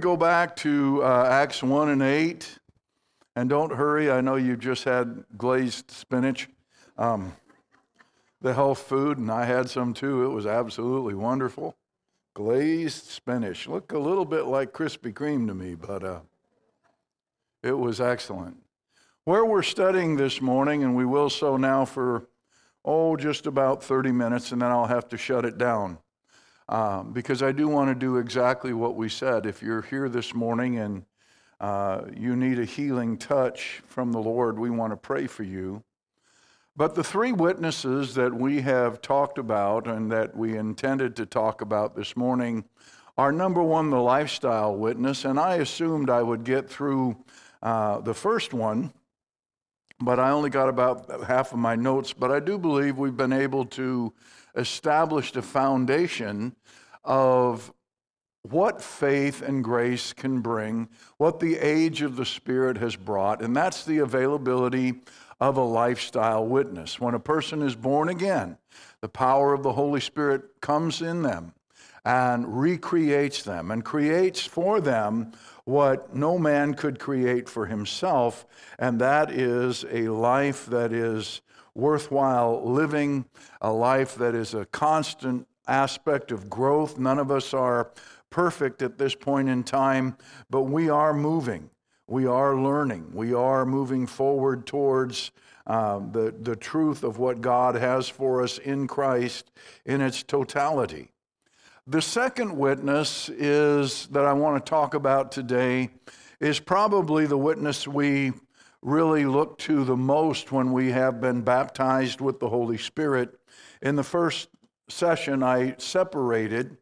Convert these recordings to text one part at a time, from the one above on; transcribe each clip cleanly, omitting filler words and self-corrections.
go back to Acts 1 and 8. And don't hurry, I know you just had glazed spinach, the health food, and I had some too. It was absolutely wonderful. Glazed spinach. Look a little bit like Krispy Kreme to me, but it was excellent. Where we're studying this morning, and we will so now for, just about 30 minutes, and then I'll have to shut it down. Because I do want to do exactly what we said. If you're here this morning and you need a healing touch from the Lord, we want to pray for you. But the three witnesses that we have talked about and that we intended to talk about this morning are, number one, the lifestyle witness. And I assumed I would get through the first one, but I only got about half of my notes. But I do believe we've been able to establish a foundation of what faith and grace can bring, what the age of the Spirit has brought, and that's the availability of a lifestyle witness. When a person is born again, the power of the Holy Spirit comes in them and recreates them and creates for them what no man could create for himself, and that is a life that is worthwhile living, a life that is a constant aspect of growth. None of us are perfect at this point in time, but we are moving. We are learning. We are moving forward towards the truth of what God has for us in Christ in its totality. The second witness that I want to talk about today is probably the witness we really look to the most when we have been baptized with the Holy Spirit. In the first session, I separated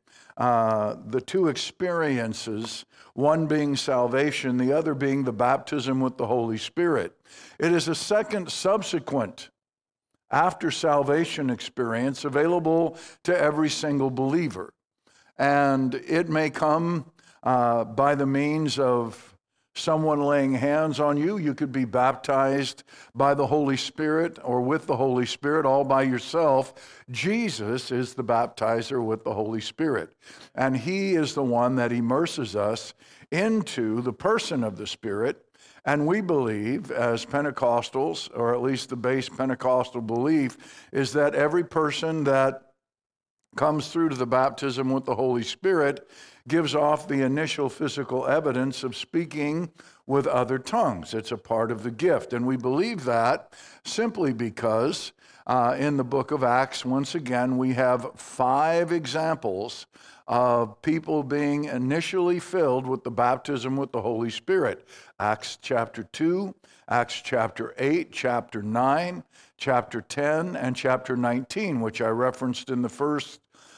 the two experiences, one being salvation, the other being the baptism with the Holy Spirit. It is a second subsequent after salvation experience available to every single believer. And it may come by the means of someone laying hands on you. You could be baptized by the Holy Spirit or with the Holy Spirit all by yourself. Jesus is the baptizer with the Holy Spirit. And He is the one that immerses us into the person of the Spirit. And we believe, as Pentecostals, or at least the base Pentecostal belief, is that every person that comes through to the baptism with the Holy Spirit gives off the initial physical evidence of speaking with other tongues. It's a part of the gift. And we believe that simply because in the book of Acts, once again, we have 5 examples of people being initially filled with the baptism with the Holy Spirit. Acts chapter 2, Acts chapter 8, chapter 9, chapter 10, and chapter 19, which I referenced in the first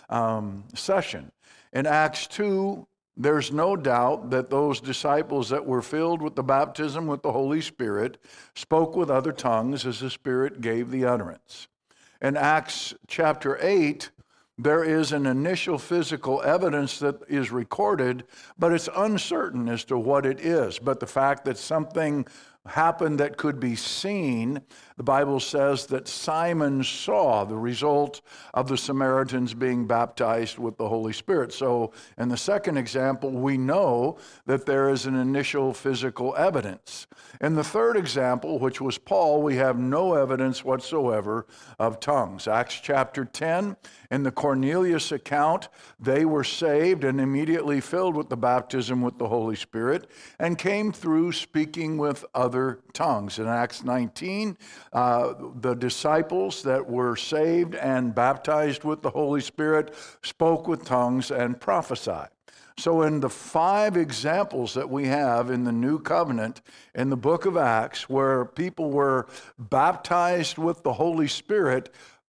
session. In Acts 2, there's no doubt that those disciples that were filled with the baptism with the Holy Spirit spoke with other tongues as the Spirit gave the utterance. In Acts chapter 8, there is an initial physical evidence that is recorded, but it's uncertain as to what it is. But the fact that something happened that could be seen, the Bible says that Simon saw the result of the Samaritans being baptized with the Holy Spirit. So in the second example, we know that there is an initial physical evidence. In the third example, which was Paul, we have no evidence whatsoever of tongues. Acts chapter 10, in the Cornelius account, they were saved and immediately filled with the baptism with the Holy Spirit and came through speaking with other tongues. In Acts 19, the disciples that were saved and baptized with the Holy Spirit spoke with tongues and prophesied. So in the 5 examples that we have in the New Covenant in the book of Acts where people were baptized with the Holy Spirit,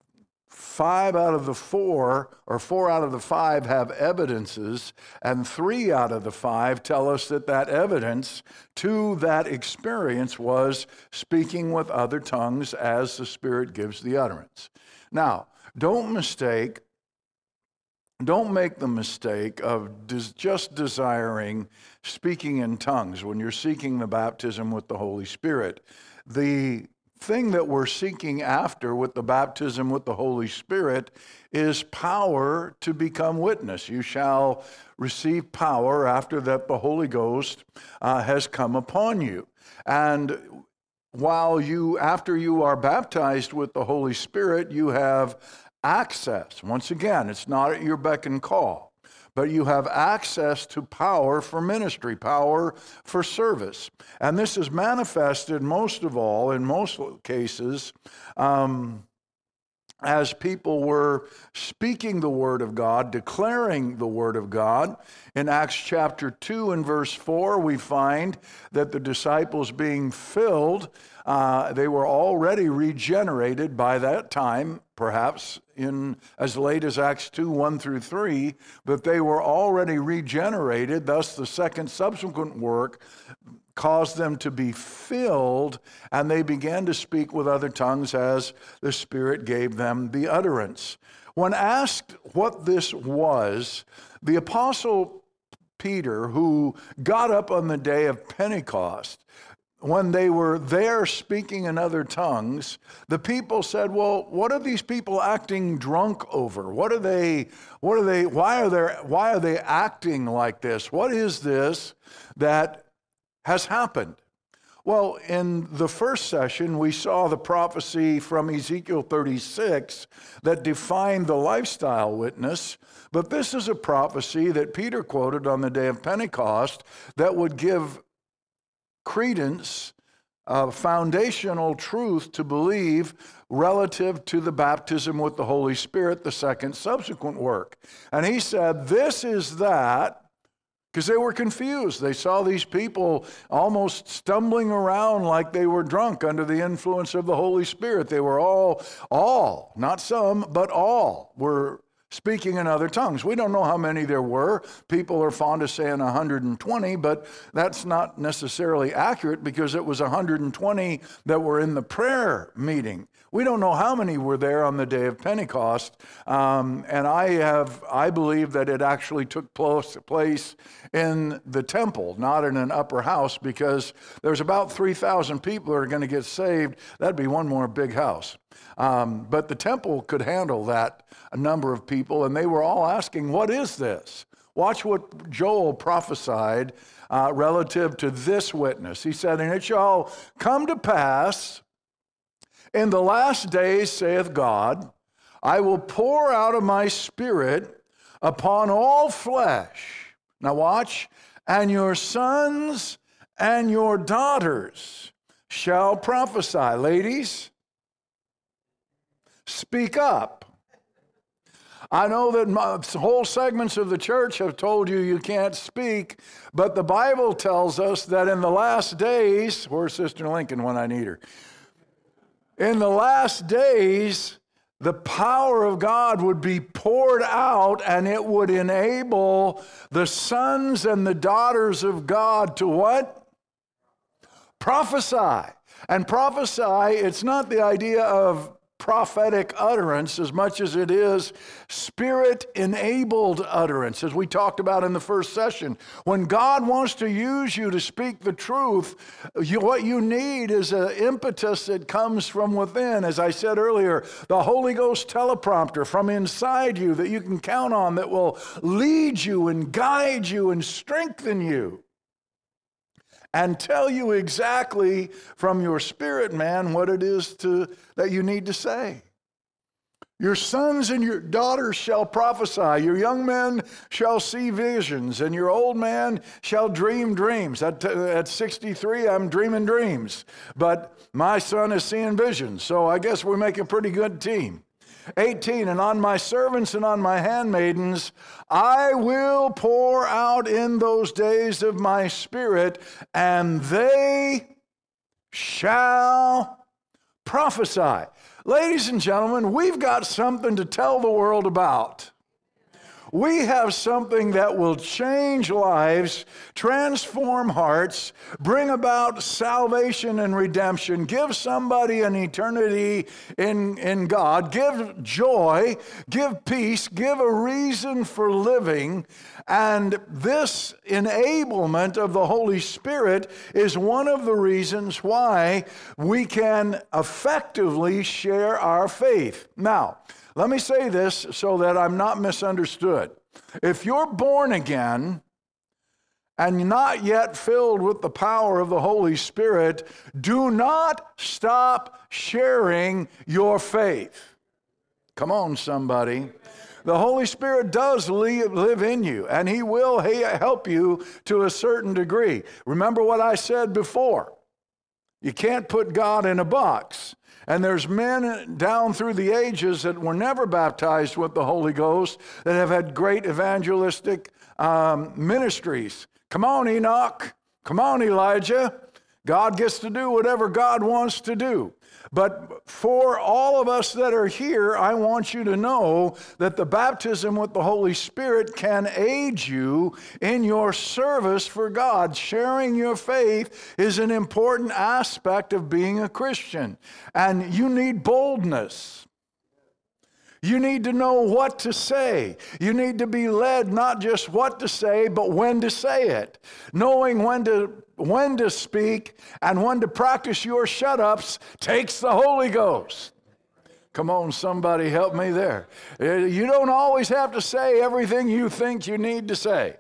5 out of the 4, or 4 out of the 5 have evidences, and 3 out of the 5 tell us that that evidence to that experience was speaking with other tongues as the Spirit gives the utterance. Now, don't make the mistake of just desiring speaking in tongues when you're seeking the baptism with the Holy Spirit. The thing that we're seeking after with the baptism with the Holy Spirit is power to become witness. You shall receive power after that the Holy Ghost has come upon you. And after you are baptized with the Holy Spirit, you have access. Once again, it's not at your beck and call, but you have access to power for ministry, power for service. And this is manifested most of all, in most cases, as people were speaking the Word of God, declaring the Word of God. In Acts chapter 2 and verse 4, we find that the disciples being filled, they were already regenerated by that time, perhaps in as late as Acts 2, 1 through 3, but they were already regenerated. Thus, the second subsequent work caused them to be filled, and they began to speak with other tongues as the Spirit gave them the utterance. When asked what this was, the Apostle Peter, who got up on the day of Pentecost, when they were there speaking in other tongues, the people said, well, what are these people acting drunk over? Why are they acting like this? What is this that has happened? Well, in the first session, we saw the prophecy from Ezekiel 36 that defined the lifestyle witness, but this is a prophecy that Peter quoted on the day of Pentecost that would give credence, foundational truth to believe relative to the baptism with the Holy Spirit, the second subsequent work. And he said, this is that, because they were confused. They saw these people almost stumbling around like they were drunk under the influence of the Holy Spirit. They were all, not some, but all were speaking in other tongues. We don't know how many there were. People are fond of saying 120, but that's not necessarily accurate because it was 120 that were in the prayer meeting. We don't know how many were there on the day of Pentecost, and I believe that it actually took place in the temple, not in an upper house, because there's about 3,000 people that are going to get saved. That'd be one more big house. But the temple could handle that number of people, and they were all asking, what is this? Watch what Joel prophesied relative to this witness. He said, and it shall come to pass in the last days, saith God, I will pour out of my Spirit upon all flesh. Now watch, and your sons and your daughters shall prophesy. Ladies, speak up. I know that whole segments of the church have told you can't speak, but the Bible tells us that in the last days, where's Sister Lincoln when I need her? In the last days, the power of God would be poured out, and it would enable the sons and the daughters of God to what? Prophesy. And prophesy, it's not the idea of prophetic utterance as much as it is Spirit-enabled utterance, as we talked about in the first session. When God wants to use you to speak the truth, what you need is an impetus that comes from within. As I said earlier, the Holy Ghost teleprompter from inside you that you can count on, that will lead you and guide you and strengthen you and tell you exactly from your spirit, man, what it is that you need to say. Your sons and your daughters shall prophesy. Your young men shall see visions, and your old man shall dream dreams. At 63, I'm dreaming dreams, but my son is seeing visions, so I guess we make a pretty good team. 18, and on my servants and on my handmaidens, I will pour out in those days of my Spirit, and they shall prophesy. Ladies and gentlemen, we've got something to tell the world about. We have something that will change lives, transform hearts, bring about salvation and redemption, give somebody an eternity in God, give joy, give peace, give a reason for living. And this enablement of the Holy Spirit is one of the reasons why we can effectively share our faith. Now, let me say this so that I'm not misunderstood. If you're born again and not yet filled with the power of the Holy Spirit, do not stop sharing your faith. Come on, somebody. The Holy Spirit does live in you, and He will help you to a certain degree. Remember what I said before. You can't put God in a box. And there's men down through the ages that were never baptized with the Holy Ghost that have had great evangelistic ministries. Come on, Enoch. Come on, Elijah. God gets to do whatever God wants to do. But for all of us that are here, I want you to know that the baptism with the Holy Spirit can aid you in your service for God. Sharing your faith is an important aspect of being a Christian. And you need boldness. You need to know what to say. You need to be led not just what to say, but when to say it. Knowing when to speak and when to practice your shut-ups takes the Holy Ghost. Come on, somebody help me there. You don't always have to say everything you think you need to say.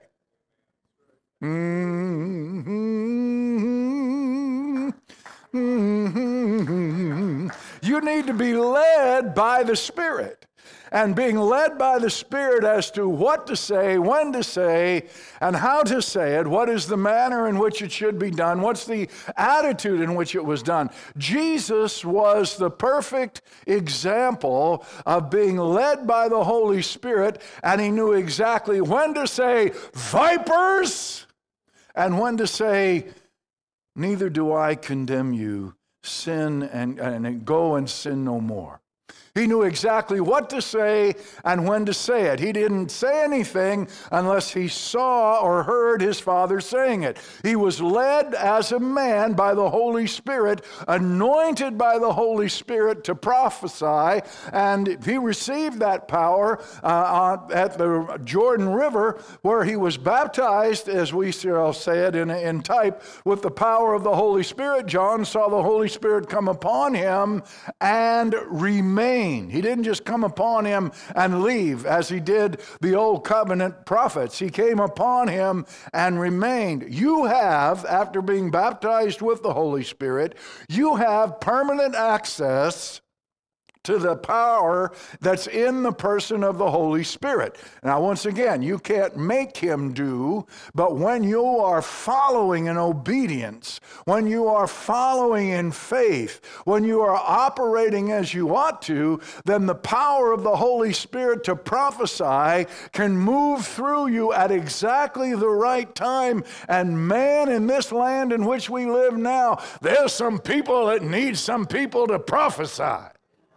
You need to be led by the Spirit. And being led by the Spirit as to what to say, when to say, and how to say it, what is the manner in which it should be done, what's the attitude in which it was done. Jesus was the perfect example of being led by the Holy Spirit, and He knew exactly when to say, vipers, and when to say, neither do I condemn you, sin and go and sin no more. He knew exactly what to say and when to say it. He didn't say anything unless he saw or heard his Father saying it. He was led as a man by the Holy Spirit, anointed by the Holy Spirit to prophesy, and he received that power at the Jordan River, where he was baptized, as we shall say it in type, with the power of the Holy Spirit. John saw the Holy Spirit come upon him and remain. He didn't just come upon him and leave as he did the old covenant prophets. He came upon him and remained. You have, after being baptized with the Holy Spirit, you have permanent access to the power that's in the person of the Holy Spirit. Now, once again, you can't make him do, but when you are following in obedience, when you are following in faith, when you are operating as you ought to, then the power of the Holy Spirit to prophesy can move through you at exactly the right time. And man, in this land in which we live now, there's some people that need some people to prophesy,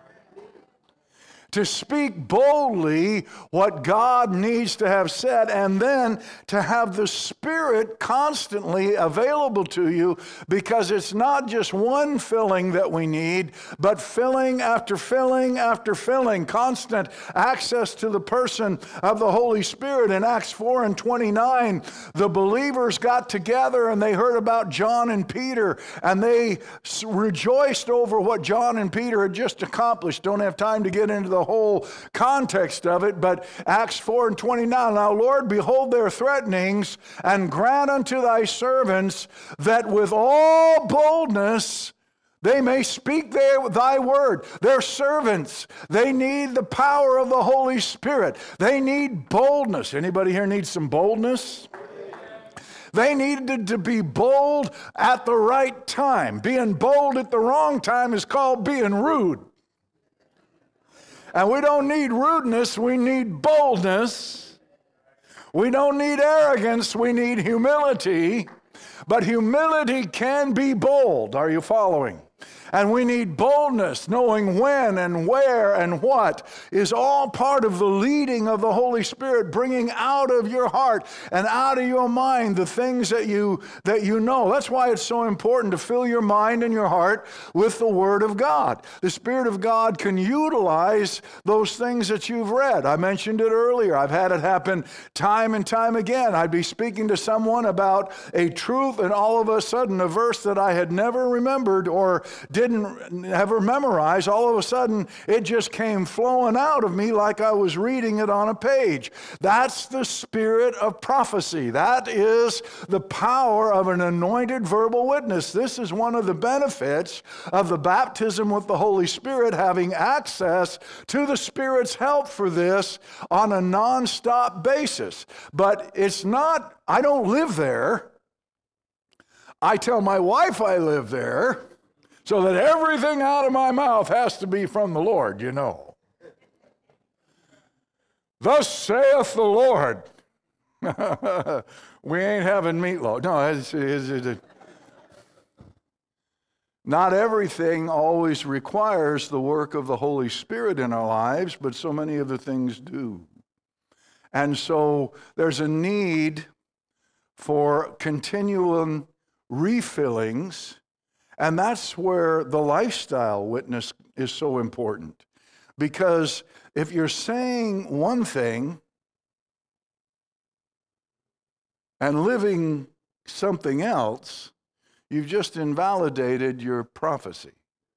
to speak boldly what God needs to have said, and then to have the Spirit constantly available to you, because it's not just one filling that we need, but filling after filling after filling, constant access to the person of the Holy Spirit. In Acts 4:29, the believers got together and they heard about John and Peter, and they rejoiced over what John and Peter had just accomplished. Don't have time to get into the whole context of it, but Acts 4:29, now Lord, behold their threatenings, and grant unto thy servants that with all boldness they may speak thy word. They're servants. They need the power of the Holy Spirit. They need boldness. Anybody here need some boldness? They needed to be bold at the right time. Being bold at the wrong time is called being rude. And we don't need rudeness, we need boldness. We don't need arrogance, we need humility. But humility can be bold. Are you following? And we need boldness, knowing when and where and what is all part of the leading of the Holy Spirit, bringing out of your heart and out of your mind the things that you know. That's why it's so important to fill your mind and your heart with the Word of God. The Spirit of God can utilize those things that you've read. I mentioned it earlier. I've had it happen time and time again. I'd be speaking to someone about a truth, and all of a sudden a verse that I had never remembered or didn't ever memorize, all of a sudden it just came flowing out of me like I was reading it on a page. That's the spirit of prophecy. That is the power of an anointed verbal witness. This is one of the benefits of the baptism with the Holy Spirit, having access to the Spirit's help for this on a non-stop basis. But it's not, I don't live there. I tell my wife I live there, so that everything out of my mouth has to be from the Lord, you know. Thus saith the Lord. We ain't having meatloaf. No, not everything always requires the work of the Holy Spirit in our lives, but so many of the things do. And so there's a need for continual refillings, and that's where the lifestyle witness is so important. Because if you're saying one thing and living something else, you've just invalidated your prophecy.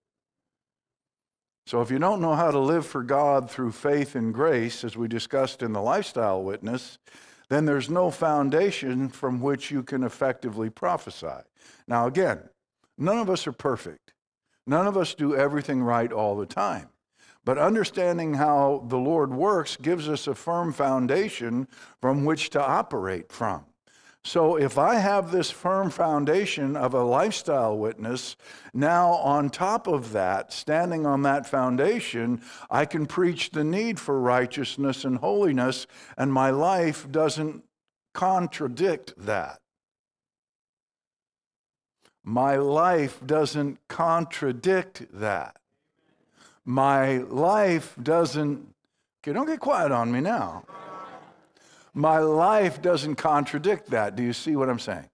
So if you don't know how to live for God through faith and grace, as we discussed in the lifestyle witness, then there's no foundation from which you can effectively prophesy. Now again, none of us are perfect. None of us do everything right all the time. But understanding how the Lord works gives us a firm foundation from which to operate from. So if I have this firm foundation of a lifestyle witness, now on top of that, standing on that foundation, I can preach the need for righteousness and holiness, and my life doesn't contradict that. My life doesn't contradict that. My life doesn't, okay, don't get quiet on me now. My life doesn't contradict that. Do you see what I'm saying?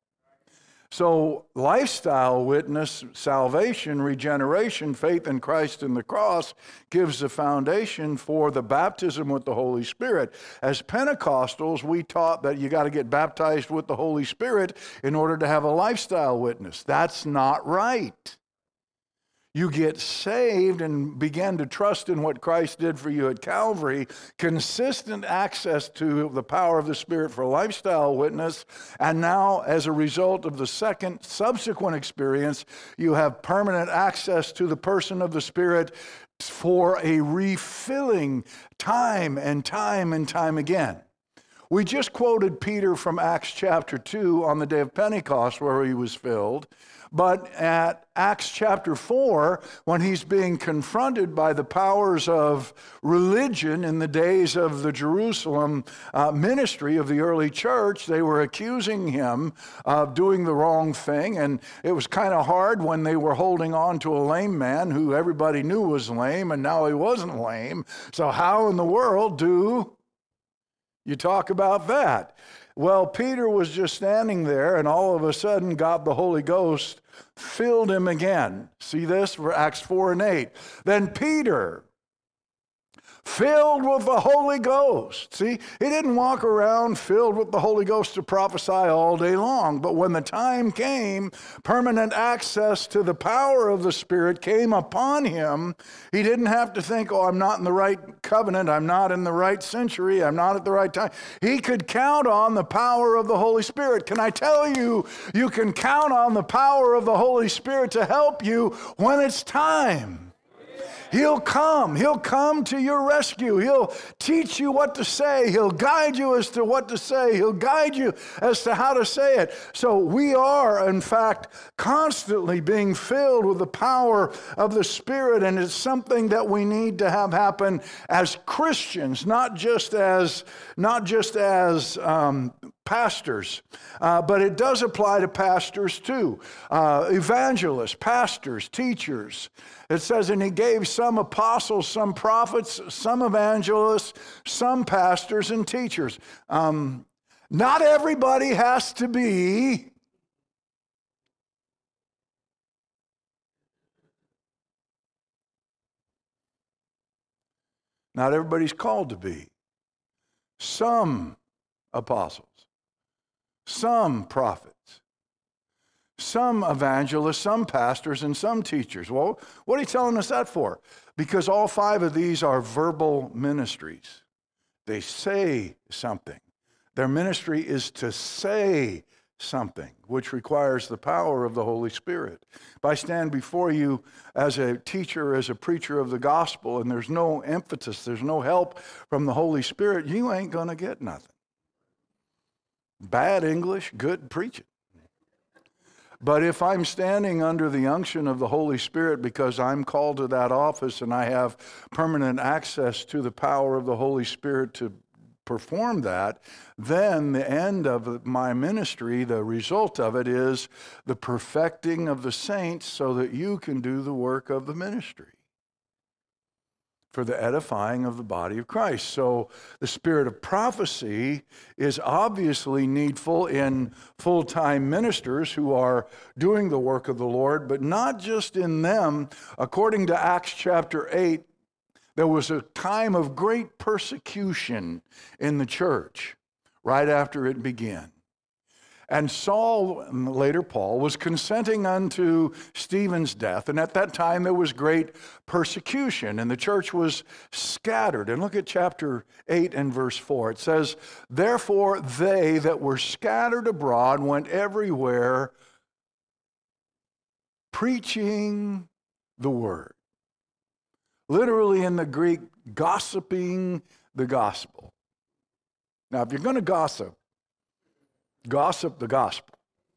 So lifestyle witness, salvation, regeneration, faith in Christ and the cross gives the foundation for the baptism with the Holy Spirit. As Pentecostals, we taught that you got to get baptized with the Holy Spirit in order to have a lifestyle witness. That's not right. You get saved and begin to trust in what Christ did for you at Calvary, consistent access to the power of the Spirit for lifestyle witness, and now as a result of the subsequent experience, you have permanent access to the person of the Spirit for a refilling time and time and time again. We just quoted Peter from Acts chapter 2 on the day of Pentecost where he was filled. But at Acts chapter 4, when he's being confronted by the powers of religion in the days of the Jerusalem ministry of the early church, they were accusing him of doing the wrong thing. And it was kind of hard when they were holding on to a lame man who everybody knew was lame, and now he wasn't lame. So how in the world do you talk about that? Well, Peter was just standing there, and all of a sudden God the Holy Ghost filled him again. See this? For Acts 4 and 8. Then Peter, filled with the Holy Ghost. See, he didn't walk around filled with the Holy Ghost to prophesy all day long. But when the time came, permanent access to the power of the Spirit came upon him. He didn't have to think, oh, I'm not in the right covenant. I'm not in the right century. I'm not at the right time. He could count on the power of the Holy Spirit. Can I tell you, you can count on the power of the Holy Spirit to help you when it's time. He'll come to your rescue. He'll teach you what to say. He'll guide you as to what to say. He'll guide you as to how to say it. So we are, in fact, constantly being filled with the power of the Spirit, and it's something that we need to have happen as Christians, not just as pastors, but it does apply to pastors too. Evangelists, pastors, teachers. It says, and he gave some apostles, some prophets, some evangelists, some pastors and teachers. Not everybody has to be not everybody's called to be. Some apostles, some prophets, some evangelists, some pastors, and some teachers. Well, what are you telling us that for? Because all 5 of these are verbal ministries. They say something. Their ministry is to say something, which requires the power of the Holy Spirit. If I stand before you as a teacher, as a preacher of the gospel, and there's no emphasis, there's no help from the Holy Spirit, you ain't going to get nothing. Bad English, good preaching. But if I'm standing under the unction of the Holy Spirit because I'm called to that office and I have permanent access to the power of the Holy Spirit to perform that, then the end of my ministry, the result of it is the perfecting of the saints so that you can do the work of the ministry for the edifying of the body of Christ. So the spirit of prophecy is obviously needful in full-time ministers who are doing the work of the Lord, but not just in them. According to Acts chapter 8, there was a time of great persecution in the church right after it began. And Saul, and later Paul, was consenting unto Stephen's death. And at that time there was great persecution and the church was scattered. And look at chapter 8 and verse 4. It says, therefore they that were scattered abroad went everywhere preaching the word. Literally in the Greek, gossiping the gospel. Now, if you're going to gossip the gospel.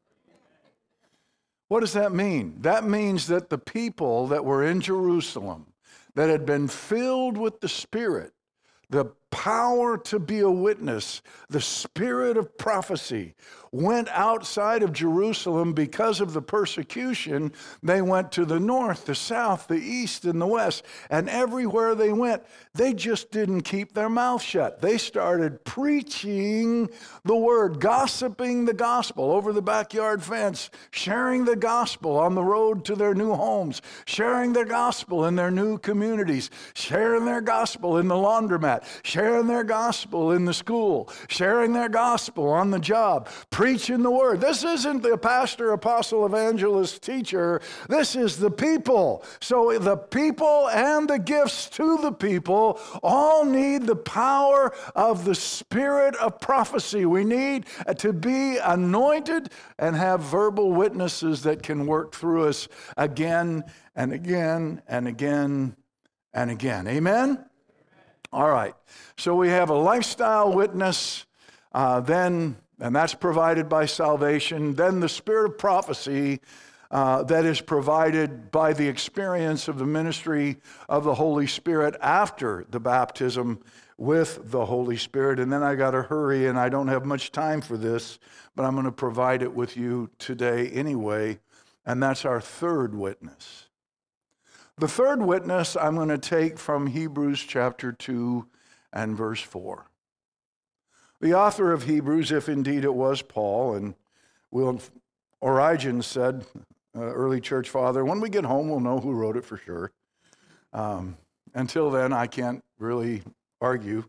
What does that mean? That means that the people that were in Jerusalem, that had been filled with the Spirit, the power to be a witness, the spirit of prophecy, went outside of Jerusalem because of the persecution. They went to the north, the south, the east, and the west. And everywhere they went, they just didn't keep their mouth shut. They started preaching the word, gossiping the gospel over the backyard fence, sharing the gospel on the road to their new homes, sharing their gospel in their new communities, sharing their gospel in the laundromat, sharing their gospel in the school, sharing their gospel on the job, preaching the word. This isn't the pastor, apostle, evangelist, teacher. This is the people. So the people and the gifts to the people all need the power of the spirit of prophecy. We need to be anointed and have verbal witnesses that can work through us again and again and again and again. Amen? All right. So we have a lifestyle witness, and that's provided by salvation. Then the spirit of prophecy that is provided by the experience of the ministry of the Holy Spirit after the baptism with the Holy Spirit. And then I got to hurry, and I don't have much time for this, but I'm going to provide it with you today anyway, and that's our third witness. The third witness I'm going to take from Hebrews chapter 2 and verse 4. The author of Hebrews, if indeed it was Paul, and Origen said, early church father, when we get home we'll know who wrote it for sure. Until then, I can't really argue,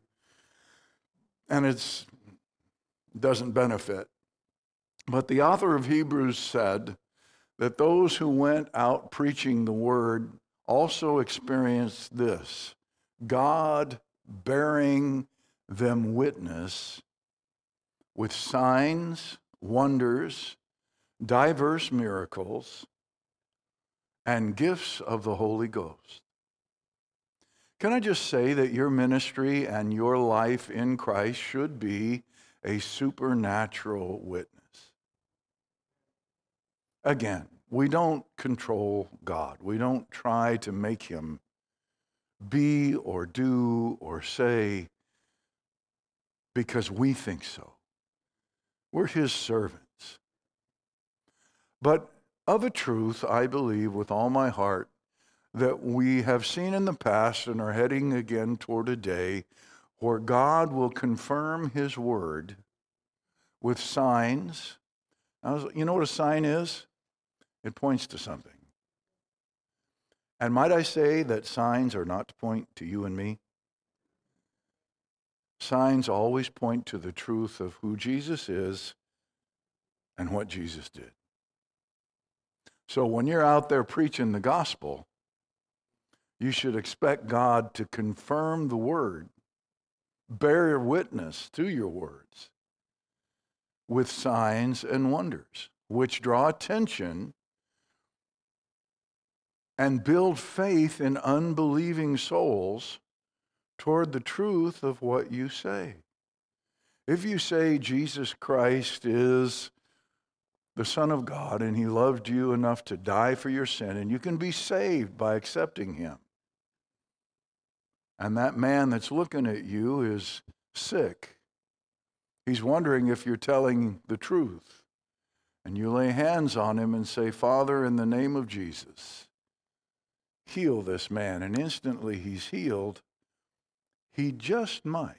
and it doesn't benefit. But the author of Hebrews said that those who went out preaching the word also experienced this: God bearing them witness with signs, wonders, diverse miracles, and gifts of the Holy Ghost. Can I just say that your ministry and your life in Christ should be a supernatural witness? Again, we don't control God. We don't try to make him be or do or say because we think so. We're his servants. But of a truth, I believe with all my heart that we have seen in the past and are heading again toward a day where God will confirm his word with signs. You know what a sign is? It points to something. And might I say that signs are not to point to you and me? Signs always point to the truth of who Jesus is and what Jesus did. So when you're out there preaching the gospel, you should expect God to confirm the word, bear witness to your words with signs and wonders, which draw attention and build faith in unbelieving souls toward the truth of what you say. If you say Jesus Christ is the Son of God and he loved you enough to die for your sin, and you can be saved by accepting him, and that man that's looking at you is sick, he's wondering if you're telling the truth, and you lay hands on him and say, Father, in the name of Jesus, heal this man, and instantly he's healed, he just might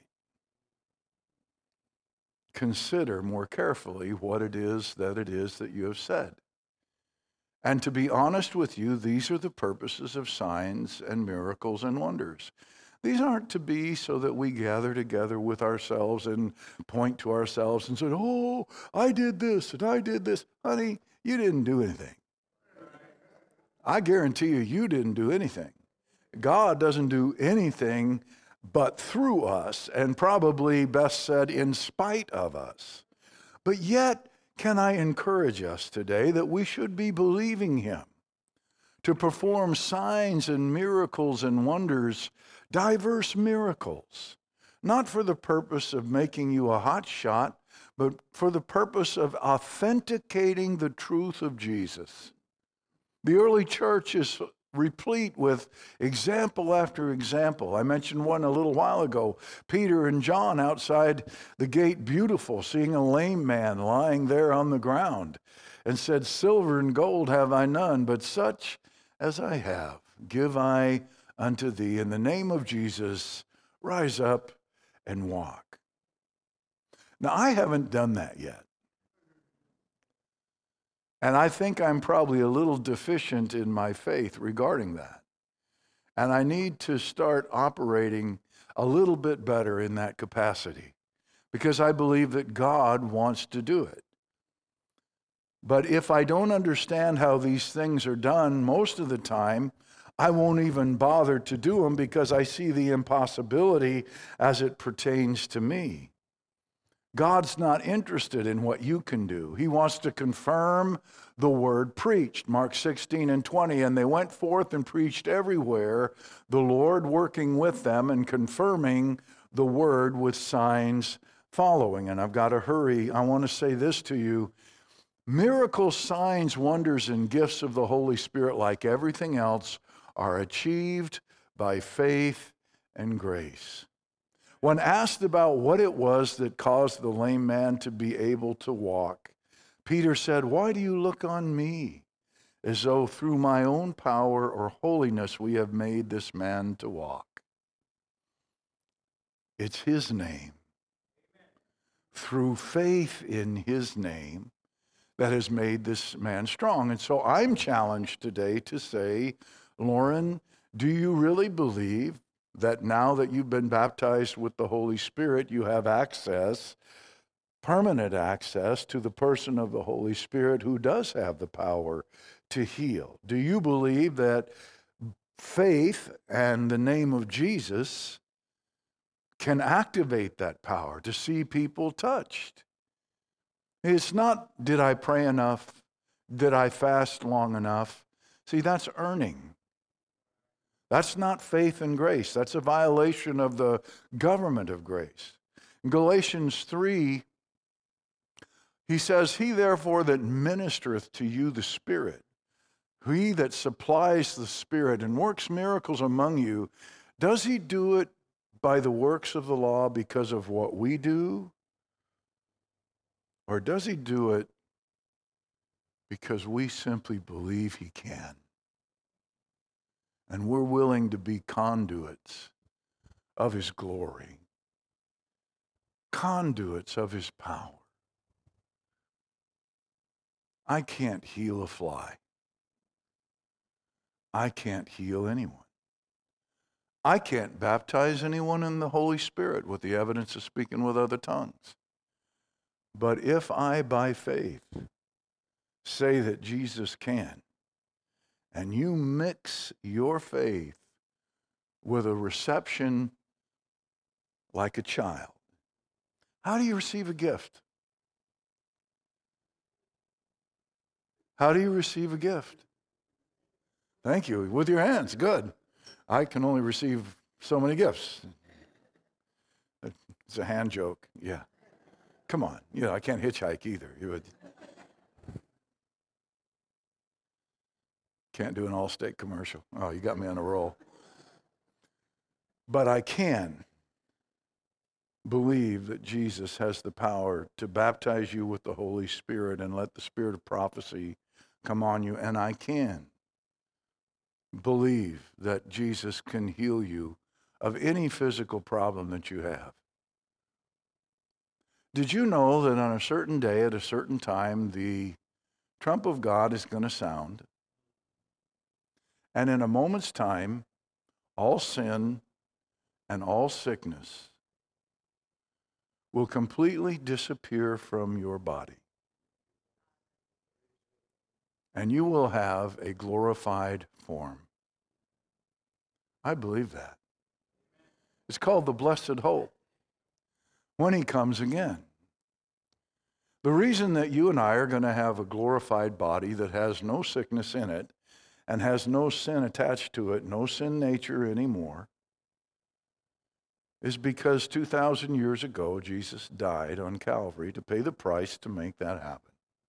consider more carefully what it is that you have said. And to be honest with you, these are the purposes of signs and miracles and wonders. These aren't to be so that we gather together with ourselves and point to ourselves and say, oh, I did this and I did this. Honey, you didn't do anything. I guarantee you didn't do anything. God doesn't do anything but through us, and probably best said, in spite of us. But yet, can I encourage us today that we should be believing him to perform signs and miracles and wonders, diverse miracles, not for the purpose of making you a hot shot, but for the purpose of authenticating the truth of Jesus. The early church is replete with example after example. I mentioned one a little while ago. Peter and John outside the gate, beautiful, seeing a lame man lying there on the ground, and said, silver and gold have I none, but such as I have give I unto thee. In the name of Jesus, rise up and walk. Now, I haven't done that yet. And I think I'm probably a little deficient in my faith regarding that. And I need to start operating a little bit better in that capacity, because I believe that God wants to do it. But if I don't understand how these things are done, most of the time, I won't even bother to do them because I see the impossibility as it pertains to me. God's not interested in what you can do. He wants to confirm the word preached. Mark 16 and 20, and they went forth and preached everywhere, the Lord working with them and confirming the word with signs following. And I've got to hurry. I want to say this to you. Miracles, signs, wonders, and gifts of the Holy Spirit, like everything else, are achieved by faith and grace. When asked about what it was that caused the lame man to be able to walk, Peter said, why do you look on me as though through my own power or holiness we have made this man to walk? It's his name. Through faith in his name that has made this man strong. And so I'm challenged today to say, Lauren, do you really believe that now that you've been baptized with the Holy Spirit, you have access, permanent access to the person of the Holy Spirit who does have the power to heal? Do you believe that faith and the name of Jesus can activate that power to see people touched? It's not, did I pray enough? Did I fast long enough? See, that's earning. That's not faith and grace. That's a violation of the government of grace. In Galatians 3, he says, he therefore that ministereth to you the Spirit, he that supplies the Spirit and works miracles among you, does he do it by the works of the law because of what we do, Or does he do it because we simply believe he can? And we're willing to be conduits of his glory, conduits of his power. I can't heal a fly. I can't heal anyone. I can't baptize anyone in the Holy Spirit with the evidence of speaking with other tongues. But if I, by faith, say that Jesus can, and you mix your faith with a reception like a child, how do you receive a gift? How do you receive a gift? Thank you. With your hands. Good. I can only receive so many gifts. It's a hand joke. Yeah. Come on. I can't hitchhike either. Can't do an Allstate commercial. Oh, you got me on a roll. But I can believe that Jesus has the power to baptize you with the Holy Spirit and let the spirit of prophecy come on you. And I can believe that Jesus can heal you of any physical problem that you have. Did you know that on a certain day at a certain time, the trump of God is going to sound? And in a moment's time, all sin and all sickness will completely disappear from your body. And you will have a glorified form. I believe that. It's called the blessed hope. When he comes again. The reason that you and I are going to have a glorified body that has no sickness in it and has no sin attached to it, no sin nature anymore, is because 2,000 years ago, Jesus died on Calvary to pay the price to make that happen.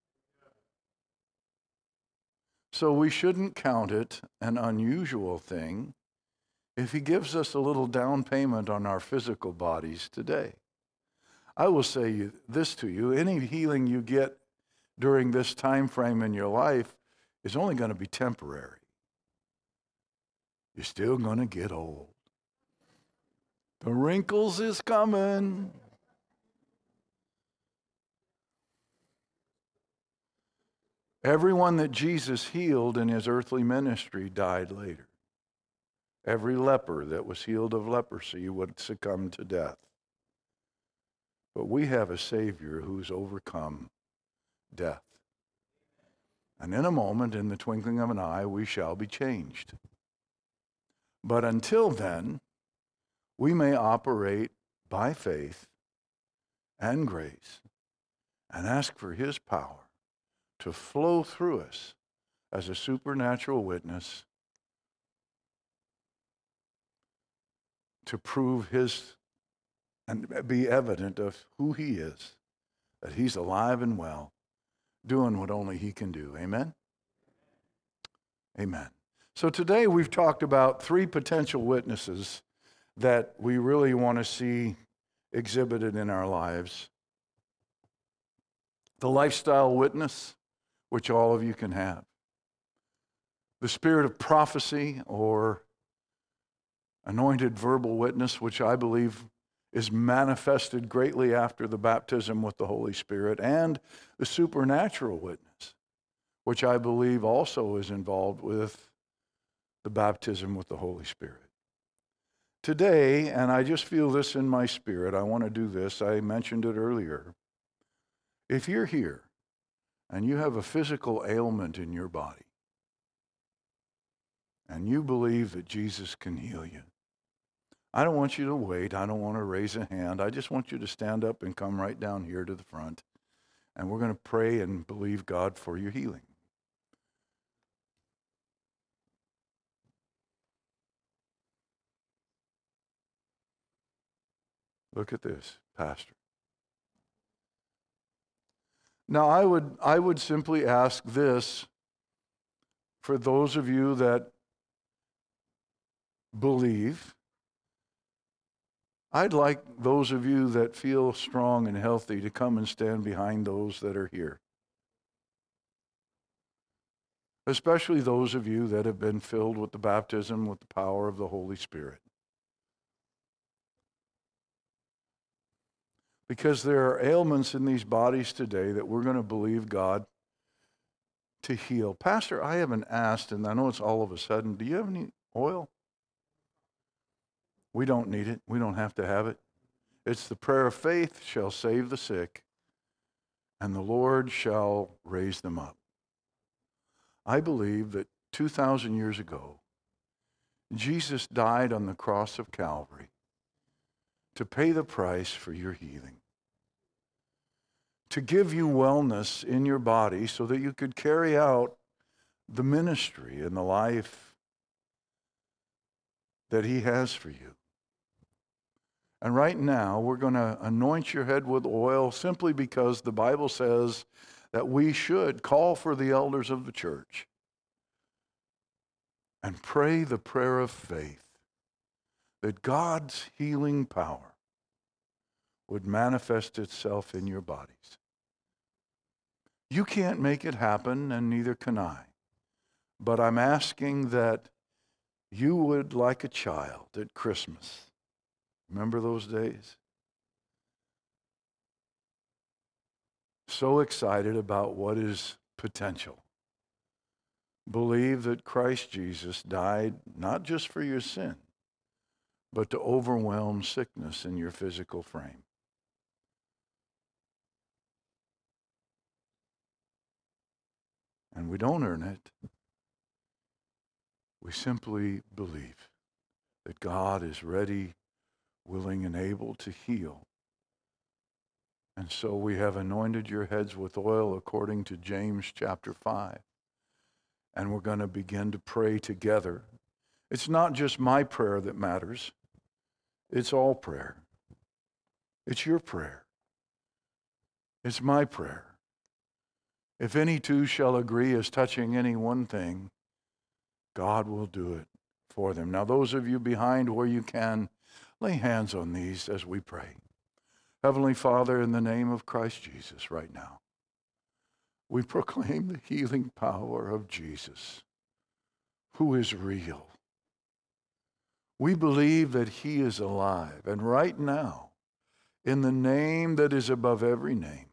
So we shouldn't count it an unusual thing if he gives us a little down payment on our physical bodies today. I will say this to you, any healing you get during this time frame in your life is only going to be temporary. You're still going to get old. The wrinkles is coming. Everyone that Jesus healed in his earthly ministry died later. Every leper that was healed of leprosy would succumb to death. But we have a Savior who's overcome death. And in a moment, in the twinkling of an eye, we shall be changed. But until then, we may operate by faith and grace and ask for his power to flow through us as a supernatural witness to prove his and be evident of who he is, that he's alive and well, doing what only he can do. Amen? Amen. So today we've talked about three potential witnesses that we really want to see exhibited in our lives. The lifestyle witness, which all of you can have. The spirit of prophecy or anointed verbal witness, which I believe is manifested greatly after the baptism with the Holy Spirit, and the supernatural witness, which I believe also is involved with the baptism with the Holy Spirit. Today, and I just feel this in my spirit, I want to do this. I mentioned it earlier. If you're here and you have a physical ailment in your body and you believe that Jesus can heal you, I don't want you to wait. I don't want to raise a hand. I just want you to stand up and come right down here to the front. And we're going to pray and believe God for your healing. Look at this, Pastor. Now, I would simply ask this for those of you that believe. I'd like those of you that feel strong and healthy to come and stand behind those that are here. Especially those of you that have been filled with the baptism with the power of the Holy Spirit. Because there are ailments in these bodies today that we're going to believe God to heal. Pastor, I haven't asked, and I know it's all of a sudden, do you have any oil? We don't need it. We don't have to have it. It's the prayer of faith shall save the sick, and the Lord shall raise them up. I believe that 2,000 years ago, Jesus died on the cross of Calvary to pay the price for your healing, to give you wellness in your body so that you could carry out the ministry and the life that He has for you. And right now, we're going to anoint your head with oil simply because the Bible says that we should call for the elders of the church and pray the prayer of faith that God's healing power would manifest itself in your bodies. You can't make it happen, and neither can I. But I'm asking that you would, like a child at Christmas, remember those days? So excited about what is potential. Believe that Christ Jesus died not just for your sin, but to overwhelm sickness in your physical frame. And we don't earn it. We simply believe that God is ready, willing, and able to heal. And so we have anointed your heads with oil according to James chapter 5. And we're going to begin to pray together. It's not just my prayer that matters. It's all prayer. It's your prayer. It's my prayer. If any two shall agree as touching any one thing, God will do it for them. Now, those of you behind where you can, lay hands on these as we pray. Heavenly Father, in the name of Christ Jesus right now, we proclaim the healing power of Jesus, who is real. We believe that He is alive. And right now, in the name that is above every name,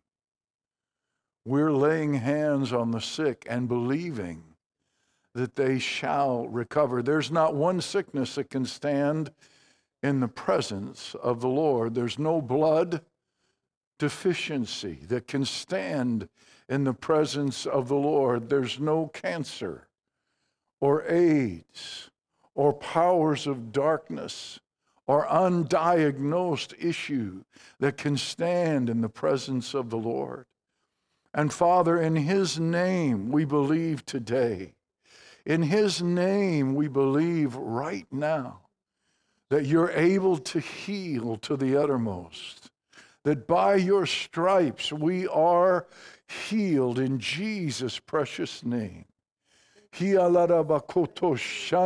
we're laying hands on the sick and believing that they shall recover. There's not one sickness that can stand in the presence of the Lord. There's no blood deficiency that can stand in the presence of the Lord. There's no cancer or AIDS or powers of darkness or undiagnosed issue that can stand in the presence of the Lord. And Father, in His name we believe today. In His name we believe right now that You're able to heal to the uttermost. That by Your stripes we are healed in Jesus' precious name. Hialarabakoto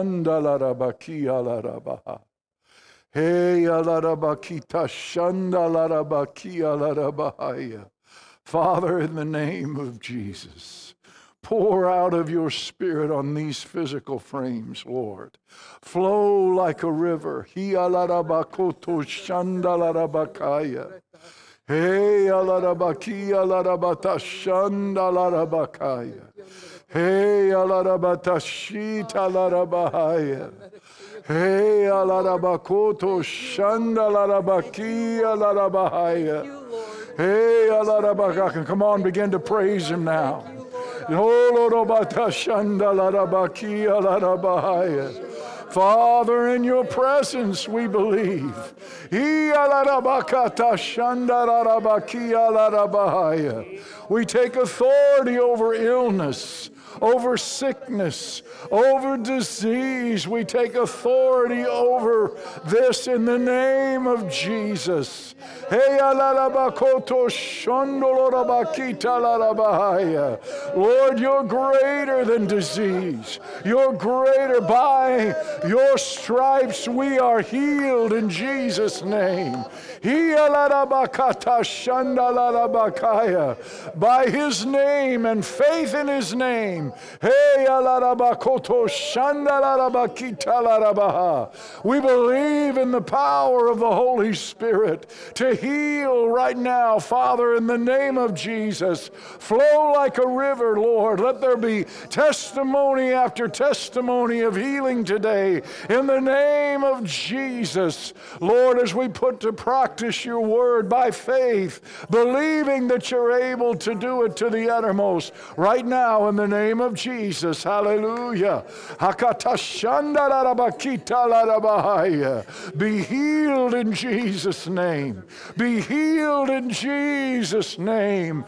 shandalarabaki. Hey alarabakita shandalarabaki alarabahaya. Father, in the name of Jesus, pour out of Your Spirit on these physical frames, Lord. Flow like a river. Hialarabakoto shandalarabakaya. Hey alarabaki alarabata shandalarabakaya. Hey alarabata shita larabahaya. Hey alarabakoto shandalarabaki alarabahaya. Hey, alarabaka. Come on, begin to praise Him now. Father, in Your presence we believe. We take authority over illness, over sickness, over disease. We take authority over this in the name of Jesus. Lord, you're greater than disease. You're greater. By your stripes we are healed in Jesus' name. By his name and faith in his name. We believe in the power of the Holy Spirit to heal right now, Father, in the name of Jesus. Flow like a river, Lord. Let there be testimony after testimony of healing today in the name of Jesus. Lord, as we put to practice your word by faith, believing that you're able to do it to the uttermost right now in the name of Jesus. Hallelujah. Be healed in Jesus' name. Be healed in Jesus' name.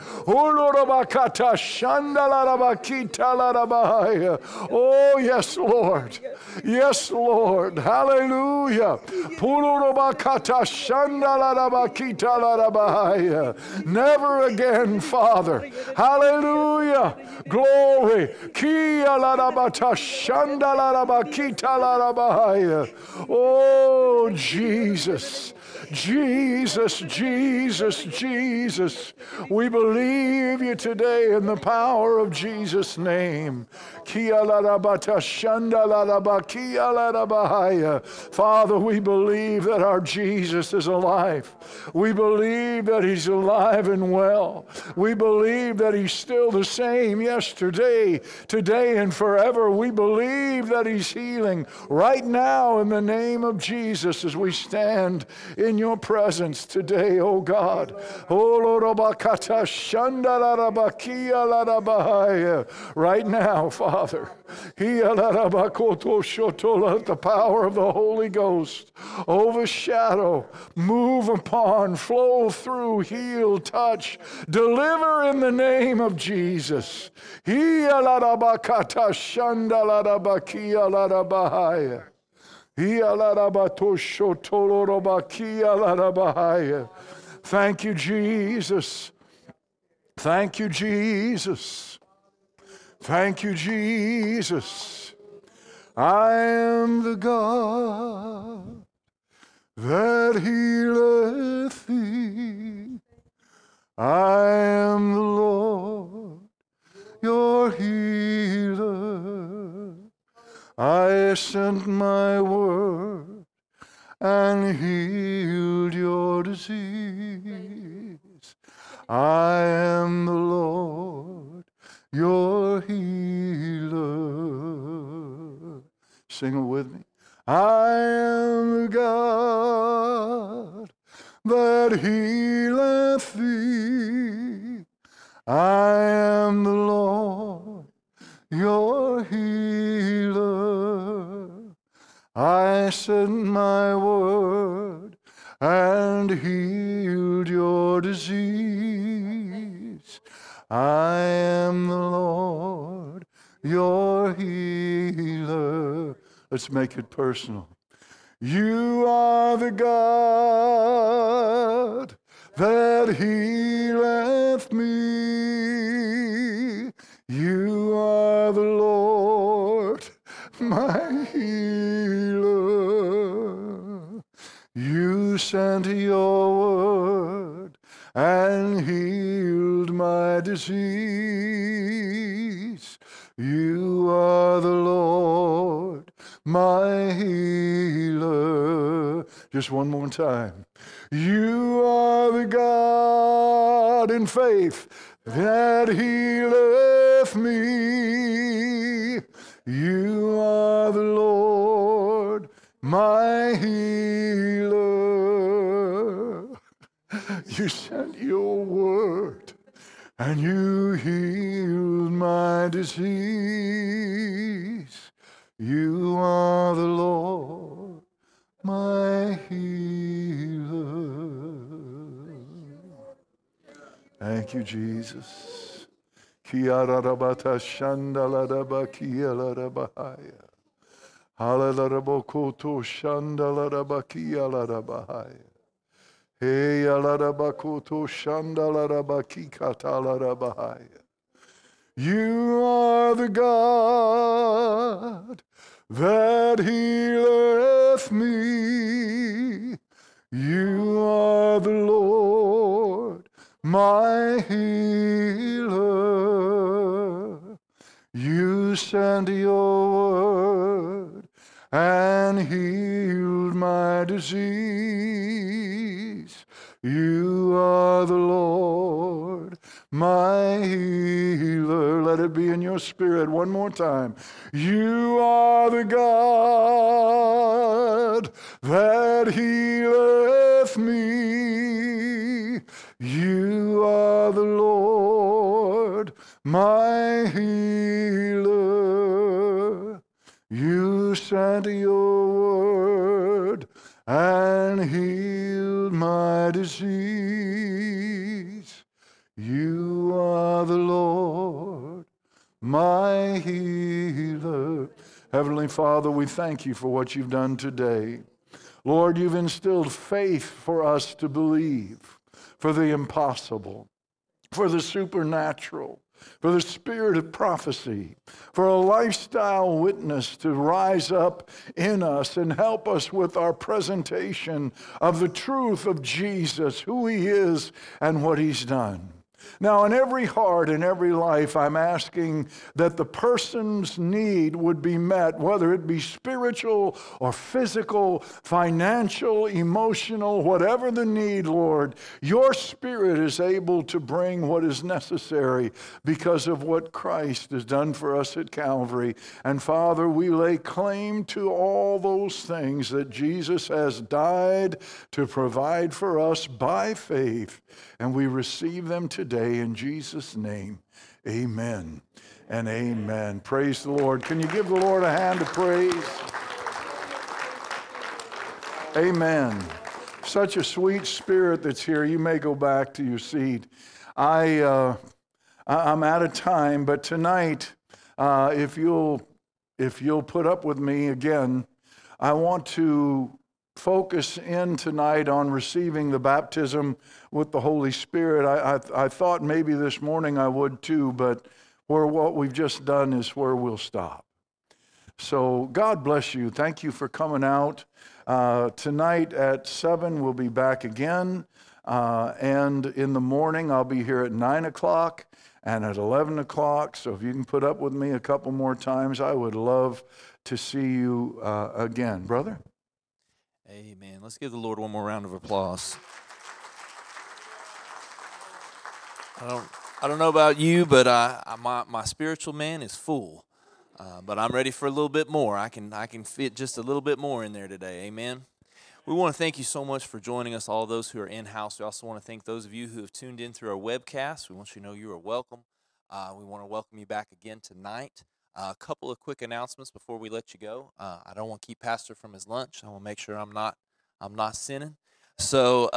Oh, yes, Lord. Yes, Lord. Hallelujah. Never again, Father. Hallelujah. Glory. Oh, Jesus. Jesus, Jesus, Jesus. We believe you today in the power of Jesus' name. Father, we believe that our Jesus is alive. We believe that he's alive and well. We believe that he's still the same yesterday, today, and forever. We believe that he's healing right now in the name of Jesus as we stand in your presence today, oh God. Right now, Father. Let the power of the Holy Ghost overshadow, move upon, flow through, heal, touch, deliver in the name of Jesus. Thank you, Jesus. Thank you, Jesus. Thank you, Jesus. I am the God that healeth thee. I am the Lord, your healer. I sent my word and healed your disease. I am the Lord, your healer. Sing it with me. I am the God that healeth thee. I am the Lord, your healer. I sent my word and healed your disease. I am the Lord, your healer. Let's make it personal. You are the God that healeth me. You are the Lord, my healer. You sent your word and healed my disease. You are the Lord, my healer. Just one more time. You are the God in faith that healeth me. You are the Lord, my healer. You sent your word and you healed my disease. You are the Lord, my healer. Thank you, Jesus. Kiarabata Shandalaraba Kialarabahaya. Halalabokoto Shandalaraba Kialarabahaya. Hey Alarabakoto Shandalaraba Kikatalabahaya. You are the God that healeth me. You are the Lord, my healer. You sent your word and healed my disease. You are the Lord, my healer. Let it be in your spirit one more time. You are the God that healeth me. You are the Lord, my healer. You sent your word and healed my disease. You are the Lord, my healer. Heavenly Father, we thank you for what you've done today. Lord, you've instilled faith for us to believe, for the impossible, for the supernatural, for the spirit of prophecy, for a lifestyle witness to rise up in us and help us with our presentation of the truth of Jesus, who he is and what he's done. Now, in every heart, in every life, I'm asking that the person's need would be met, whether it be spiritual or physical, financial, emotional, whatever the need, Lord. Your Spirit is able to bring what is necessary because of what Christ has done for us at Calvary. And Father, we lay claim to all those things that Jesus has died to provide for us by faith, and we receive them today in Jesus' name. Amen and amen. Praise the Lord. Can you give the Lord a hand of praise? Amen. Such a sweet spirit that's here. You may go back to your seat. I'm out of time, but tonight, if you'll put up with me again, I want to focus in tonight on receiving the baptism with the Holy Spirit. I thought maybe this morning I would too, but where what we've just done is where we'll stop. So God bless you. Thank you for coming out. Tonight at 7 we'll be back again, and in the morning I'll be here at 9 o'clock and at 11 o'clock. So if you can put up with me a couple more times, I would love to see you again. Brother? Amen. Let's give the Lord one more round of applause. I don't know about you, but my spiritual man is full. But I'm ready for a little bit more. I can fit just a little bit more in there today. Amen. We want to thank you so much for joining us, all those who are in-house. We also want to thank those of you who have tuned in through our webcast. We want you to know you are welcome. We want to welcome you back again tonight. A couple of quick announcements before we let you go. I don't want to keep Pastor from his lunch. I want to make sure I'm not sinning. So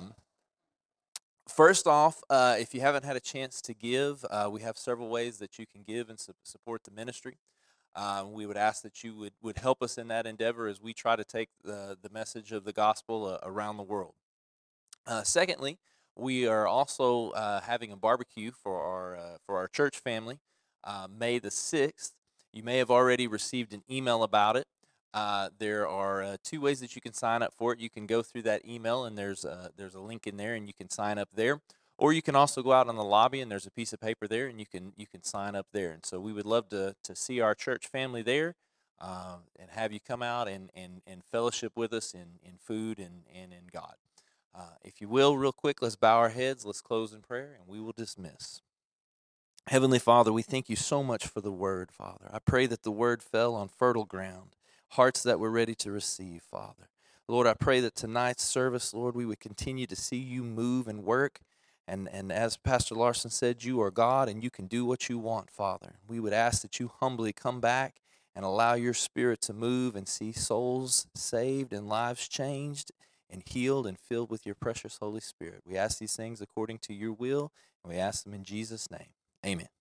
first off, if you haven't had a chance to give, we have several ways that you can give and support the ministry. We would ask that you would help us in that endeavor as we try to take the message of the gospel around the world. Secondly, we are also having a barbecue for our church family, May the 6th. You may have already received an email about it. There are two ways that you can sign up for it. You can go through that email, and there's a link in there, and you can sign up there. Or you can also go out on the lobby, and there's a piece of paper there, and you can sign up there. And so we would love to see our church family there, and have you come out and fellowship with us in food and in God. If you will, real quick, let's bow our heads, let's close in prayer, and we will dismiss. Heavenly Father, we thank you so much for the word, Father. I pray that the word fell on fertile ground, hearts that were ready to receive, Father. Lord, I pray that tonight's service, Lord, we would continue to see you move and work. And as Pastor Larson said, you are God and you can do what you want, Father. We would ask that you humbly come back and allow your Spirit to move and see souls saved and lives changed and healed and filled with your precious Holy Spirit. We ask these things according to your will, and we ask them in Jesus' name. Amen.